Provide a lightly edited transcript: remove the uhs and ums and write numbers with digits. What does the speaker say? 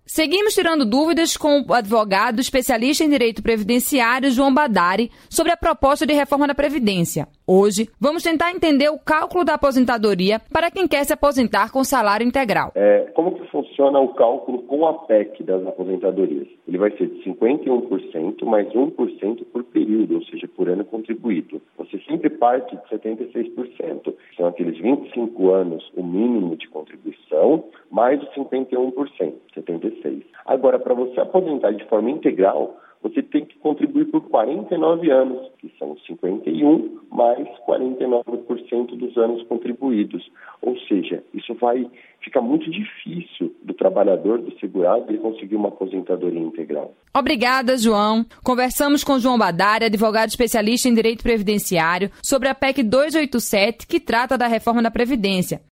Seguimos tirando dúvidas com o advogado especialista em direito previdenciário, João Badari, sobre a proposta de reforma da Previdência. Hoje, vamos tentar entender o cálculo da aposentadoria para quem quer se aposentar com salário integral. Como que funciona o cálculo com a PEC das aposentadorias? Ele vai ser de 51% mais 1% por período, ou seja, por ano contribuído. Você sempre parte de 76%. São aqueles 25 anos o mínimo de contribuição, mais os 51%, 76%. Agora, para você aposentar de forma integral, você tem que contribuir por 49 anos, que são 51 mais 49% dos anos contribuídos. Ou seja, isso vai ficar muito difícil do trabalhador, do segurado, ele conseguir uma aposentadoria integral. Obrigada, João. Conversamos com João Badari, advogado especialista em direito previdenciário, sobre a PEC 287, que trata da reforma da Previdência.